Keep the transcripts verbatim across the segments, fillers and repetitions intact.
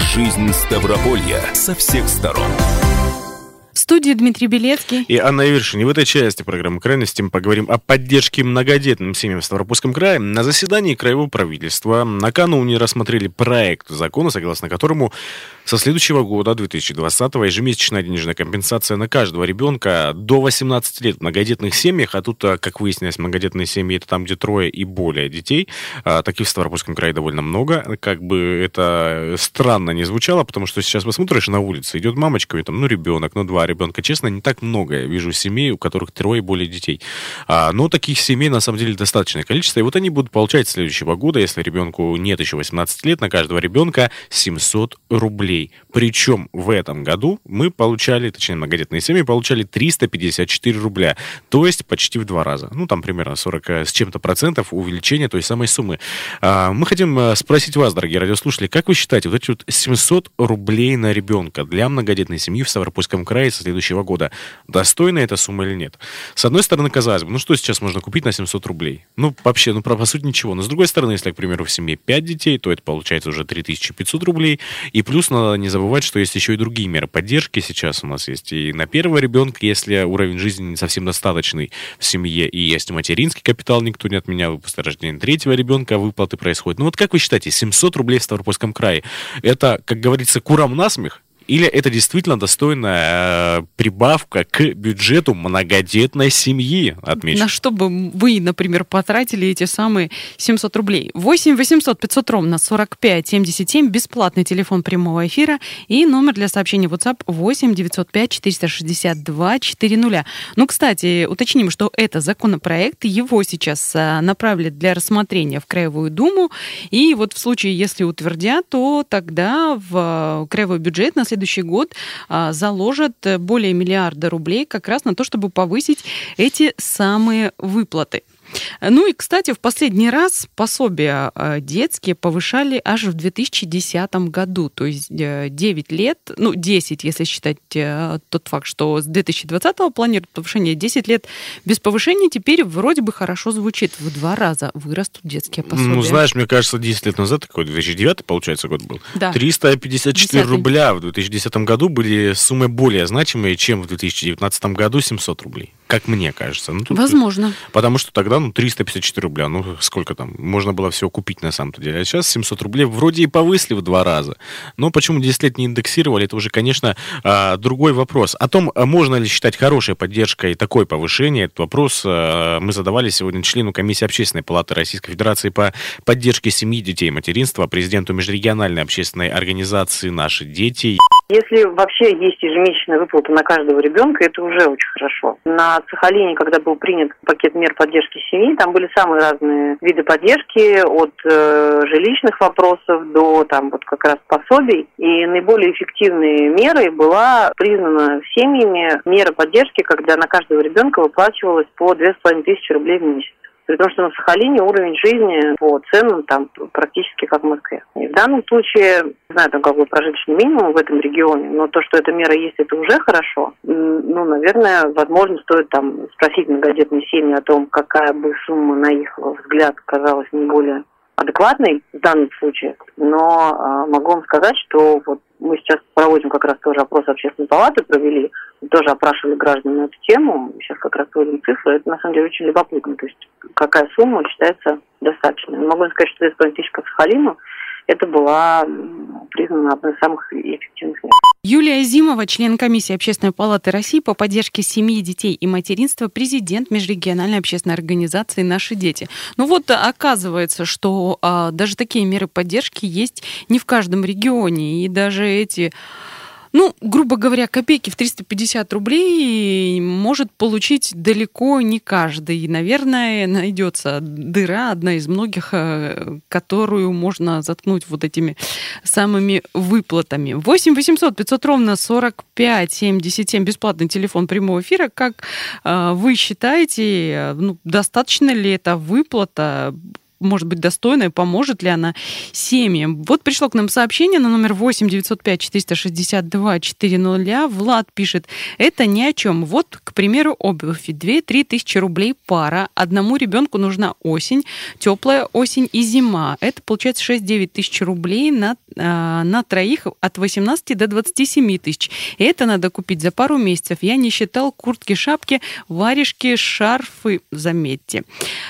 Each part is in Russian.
Жизнь Ставрополья со всех сторон. В студии Дмитрий Белецкий и Анна Ивершин. И в этой части программы «Крайности» мы поговорим о поддержке многодетным семьям в Ставропольском крае. На заседании краевого правительства накануне рассмотрели проект закона, согласно которому со следующего года, две тысячи двадцатого, ежемесячная денежная компенсация на каждого ребенка до восемнадцати лет в многодетных семьях. А тут, как выяснилось, многодетные семьи — это там, где трое и более детей. Таких в Ставропольском крае довольно много. Как бы это странно не звучало, потому что сейчас посмотришь на улице, идет мамочка, и там, ну, ребенок, ну, два ребенка. Честно, не так много я вижу семей, у которых трое и более детей. А, но таких семей, на самом деле, достаточное количество. И вот они будут получать с следующего года, если ребенку нет еще восемнадцати лет, на каждого ребенка семьсот рублей. Причем в этом году мы получали, точнее, многодетные семьи получали триста пятьдесят четыре рубля. То есть почти в два раза. Ну, там примерно сорок с чем-то процентов увеличения той самой суммы. А, мы хотим спросить вас, дорогие радиослушатели, как вы считаете, вот эти вот семьсот рублей на ребенка для многодетной семьи в Ставропольском крае со следующего года, достойна эта сумма или нет? С одной стороны, казалось бы, ну что сейчас можно купить на семьсот рублей? Ну, вообще, ну, по сути, ничего. Но с другой стороны, если, к примеру, в семье пять детей, то это получается уже три тысячи пятьсот рублей. И плюс надо не забывать, что есть еще и другие меры поддержки сейчас у нас есть. И на первого ребенка, если уровень жизни не совсем достаточный в семье, и есть материнский капитал, никто не отменял, после рождения третьего ребенка выплаты происходят. Ну вот как вы считаете, семьсот рублей в Ставропольском крае, это, как говорится, курам насмех? Или это действительно достойная э, прибавка к бюджету многодетной семьи, отмечу? На что бы вы, например, потратили эти самые семьсот рублей? восемь восемьсот пятьсот ровно сорок пять семьдесят семь, бесплатный телефон прямого эфира и номер для сообщения в WhatsApp восемь девятьсот пять четыреста шестьдесят два четыреста. Ну, кстати, уточним, что это законопроект, его сейчас направили для рассмотрения в Краевую Думу, и вот в случае, если утвердят, то тогда в краевой бюджет на следующий следующий год а, заложат более миллиарда рублей как раз на то, чтобы повысить эти самые выплаты. Ну и, кстати, в последний раз пособия детские повышали аж в две тысячи десятом году, то есть девять лет, ну десять, если считать тот факт, что с две тысячи двадцатого планируют повышение, десять лет без повышения, теперь вроде бы хорошо звучит, в два раза вырастут детские пособия. Ну, знаешь, мне кажется, десять лет назад, такой две тысячи девятый, получается, год был, да. триста пятьдесят четыре рубля в две тысячи десятом году были суммы более значимые, чем в две тысячи девятнадцатом году семьсот рублей, как мне кажется. Ну, тут, возможно. Потому что тогда ну, триста пятьдесят четыре рубля, ну, сколько там, можно было всего купить на самом-то деле. А сейчас семьсот рублей вроде и повысили в два раза. Но почему десять лет не индексировали, это уже, конечно, другой вопрос. О том, можно ли считать хорошей поддержкой такое повышение, этот вопрос мы задавали сегодня члену комиссии Общественной палаты Российской Федерации по поддержке семьи, детей и материнства, президенту межрегиональной общественной организации «Наши дети». Если вообще есть ежемесячная выплата на каждого ребенка, это уже очень хорошо. На Сахалине, когда был принят пакет мер поддержки семьи, там были самые разные виды поддержки, от э, жилищных вопросов до там вот как раз пособий. И наиболее эффективной мерой была признана семьями мера поддержки, когда на каждого ребенка выплачивалось по две с половиной тысячи рублей в месяц. При том, что на Сахалине уровень жизни по ценам там практически как в Москве. И в данном случае, не знаю, там какой прожиточный минимум в этом регионе, но то, что эта мера есть, это уже хорошо. Ну, наверное, возможно, стоит там спросить многодетные семьи о том, какая бы сумма, на их взгляд, казалась наиболее адекватной в данном случае. Но а, могу вам сказать, что вот мы сейчас проводим как раз тоже опрос общественной палаты, провели, тоже опрашивали граждан на эту тему. Сейчас как раз вводим цифры. Это на самом деле очень любопытно. То есть какая сумма считается достаточной. Могу сказать, что две с половиной тысячи по Сахалину это была признана одной из самых эффективных мер. Юлия Зимова, член комиссии Общественной палаты России по поддержке семьи, детей и материнства, президент межрегиональной общественной организации «Наши дети». Ну вот оказывается, что а, даже такие меры поддержки есть не в каждом регионе, и даже эти... Ну, грубо говоря, копейки в триста пятьдесят рублей может получить далеко не каждый. И, наверное, найдется дыра, одна из многих, которую можно заткнуть вот этими самыми выплатами. восемь восемьсот пятьсот ровно сорок пять семьдесят семь, бесплатный телефон прямого эфира. Как вы считаете, ну, достаточно ли эта выплата? может быть достойная, поможет ли она семьям. Вот пришло к нам сообщение на номер восемь девятьсот пять четыреста шестьдесят два четыреста. Влад пишет, это ни о чем. Вот, к примеру, обувь. две-три тысячи рублей пара. Одному ребенку нужна осень, теплая осень и зима. Это получается шесть-девять тысяч рублей на, э, на троих от восемнадцати до двадцати семи тысяч. И это надо купить за пару месяцев. Я не считал куртки, шапки, варежки, шарфы, заметьте.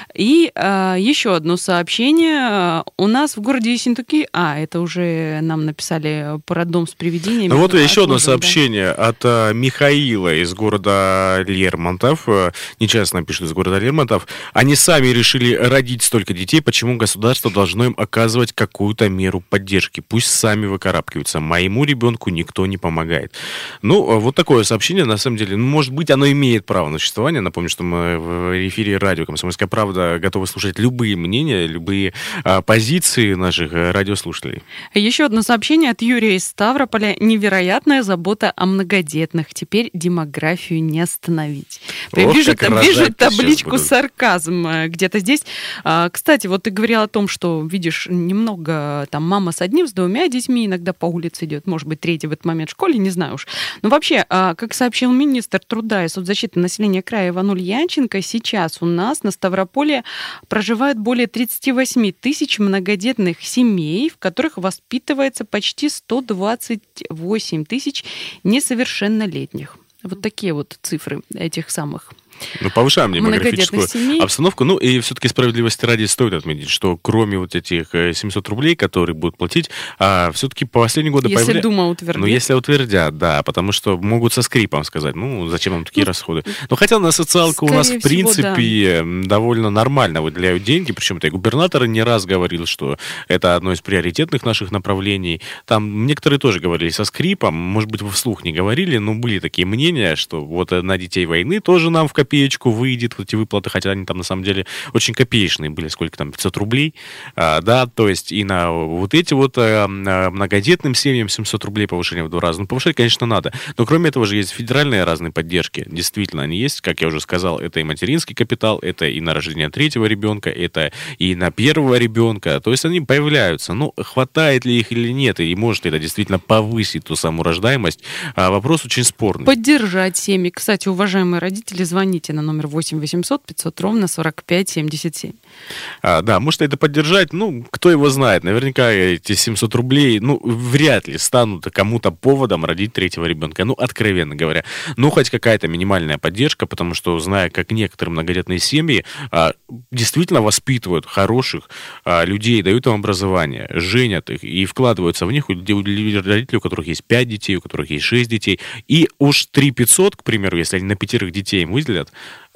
И э, еще одно сообщение. У нас в городе Ессентуки, а, это уже нам написали про дом с привидениями. Ну вот еще одно мужем, сообщение да? от uh, Михаила из города Лермонтов. Uh, нечестно пишут из города Лермонтов. Они сами решили родить столько детей. Почему государство должно им оказывать какую-то меру поддержки? Пусть сами выкарабкиваются. Моему ребенку никто не помогает. Ну, вот такое сообщение, на самом деле, ну, может быть, оно имеет право на существование. Напомню, что мы в эфире радио «Комсомольская правда» готовы слушать любые мнения, любые а, позиции наших радиослушателей. Еще одно сообщение от Юрия из Ставрополя. Невероятная забота о многодетных. Теперь демографию не остановить. Ох, вижу, вижу табличку будут. Сарказм где-то здесь. Кстати, вот ты говорил о том, что видишь немного там мама с одним, с двумя детьми иногда по улице идет, может быть, третий в этот момент в школе, не знаю уж. Но вообще, как сообщил министр труда и соцзащиты населения края Иван Ульянченко, сейчас у нас на Ставрополе проживают более тридцать восемь тысяч многодетных семей, в которых воспитывается почти сто двадцать восемь тысяч несовершеннолетних. Вот такие вот цифры этих самых. Ну, повышаем демографическую обстановку. Ну, и все-таки справедливости ради стоит отметить, что кроме вот этих семисот рублей, которые будут платить, а, все-таки по последние годы... Если появля... Дума утвердит. Ну, если утвердят, да, потому что могут со скрипом сказать, ну, зачем нам такие ну, расходы. Но хотя на социалку у нас, в принципе, всего, да. довольно нормально выделяют деньги, причем-то и губернатор не раз говорил, что это одно из приоритетных наших направлений. Там некоторые тоже говорили со скрипом, может быть, вслух не говорили, но были такие мнения, что вот на детей войны тоже нам в копеечку копеечку выйдет вот эти выплаты, хотя они там на самом деле очень копеечные были, сколько там, пятьсот рублей, а, да, то есть и на вот эти вот а, многодетным семьям семьсот рублей повышение в два раза. Ну, повышать, конечно, надо, но кроме этого же есть федеральные разные поддержки, действительно, они есть, как я уже сказал, это и материнский капитал, это и на рождение третьего ребенка, это и на первого ребенка, то есть они появляются, но хватает ли их или нет, и может ли это действительно повысить ту самую рождаемость, а, вопрос очень спорный. Поддержать семьи. Кстати, уважаемые родители, звоните на номер восемь восемьсот пятьсот ровно сорок пять семьдесят семь. А, да, может это поддержать, ну, кто его знает. Наверняка эти семьсот рублей, ну, вряд ли станут кому-то поводом родить третьего ребенка. Ну, откровенно говоря. Ну, хоть какая-то минимальная поддержка, потому что, зная, как некоторые многодетные семьи а, действительно воспитывают хороших а, людей, дают им образование, женят их и вкладываются в них у родителей, у которых есть пять детей, у которых есть шесть детей. И уж три тысячи пятьсот, к примеру, если они на пятерых детей им выделят,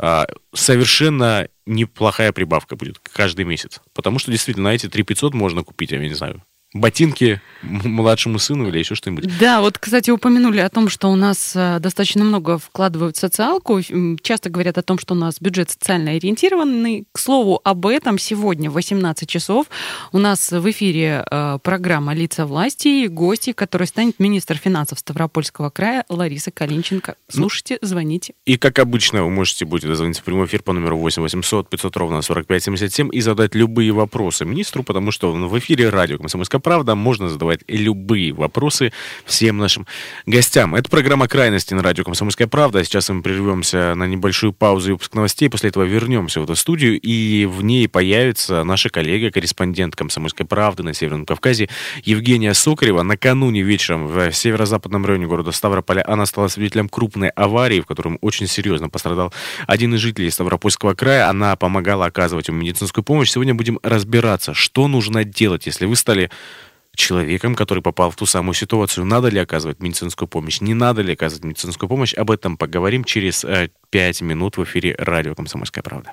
совершенно неплохая прибавка будет каждый месяц. Потому что действительно на эти три тысячи пятьсот можно купить, я не знаю, ботинки младшему сыну или еще что-нибудь. Да, вот, кстати, упомянули о том, что у нас достаточно много вкладывают в социалку. Часто говорят о том, что у нас бюджет социально ориентированный. К слову, об этом сегодня в восемнадцать часов у нас в эфире программа «Лица власти» и гости, которой станет министр финансов Ставропольского края Лариса Калинченко. Слушайте, звоните. И, как обычно, вы можете будете дозвониться в прямой эфир по номеру восемь восемьсот пятьсот ровно сорок пять семьдесят семь и задать любые вопросы министру, потому что в эфире радио «Комсомольская правда» можно задавать любые вопросы всем нашим гостям. Это программа «Крайности» на радио «Комсомольская правда». Сейчас мы прервемся на небольшую паузу и выпуск новостей. После этого вернемся в эту студию, и в ней появится наша коллега, корреспондент «Комсомольской правды» на Северном Кавказе Евгения Сокарева. Накануне вечером в северо-западном районе города Ставрополя она стала свидетелем крупной аварии, в которой очень серьезно пострадал один из жителей Ставропольского края. Она помогала оказывать ему медицинскую помощь. Сегодня будем разбираться, что нужно делать, если вы стали человеком, который попал в ту самую ситуацию. Надо ли оказывать медицинскую помощь? Не надо ли оказывать медицинскую помощь? Об этом поговорим через э, пять минут в эфире радио «Комсомольская правда».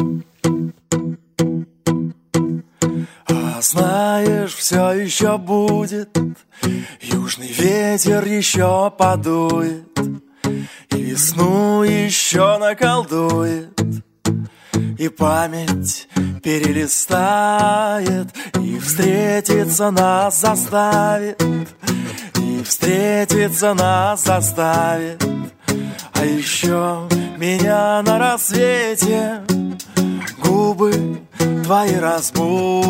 А знаешь, все еще будет, южный ветер еще подует, и весну еще наколдует, и память перелистает, и встретиться нас заставит, и встретиться нас заставит. А еще меня на рассвете губы твои разбудят.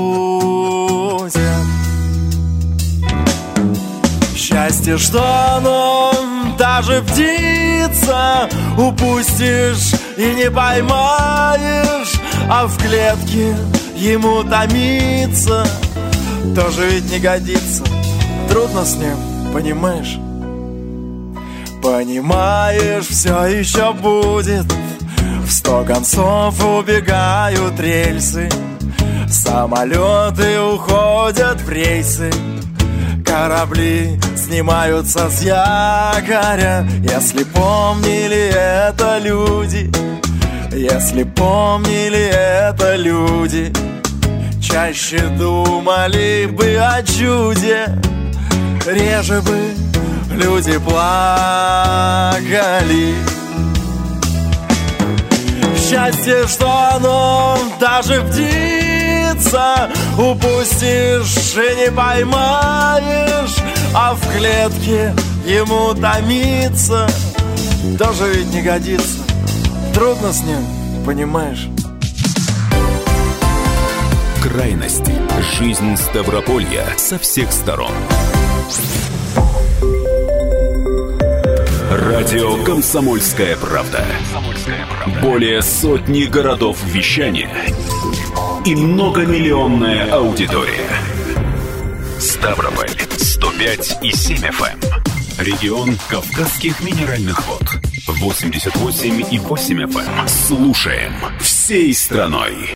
Счастье, что оно даже птица, упустишь и не поймаешь, а в клетке ему томиться тоже ведь не годится. Трудно с ним, понимаешь? Понимаешь, все еще будет. В сто концов убегают рельсы, самолеты уходят в рейсы, корабли снимаются с якоря. Если помнили это люди, если помнили это люди, чаще думали бы о чуде, реже бы люди плакали. Счастье, что оно даже птица, упустишь и не поймаешь, а в клетке ему томиться тоже ведь не годится. Трудно с ним, понимаешь? Крайности. Жизнь Ставрополья со всех сторон. Радио «Комсомольская правда». Более сотни городов вещания и многомиллионная аудитория. Ставрополь сто пять и семь эф эм. Регион Кавказских минеральных вод восемьдесят восемь и восемь эф эм. Слушаем всей страной.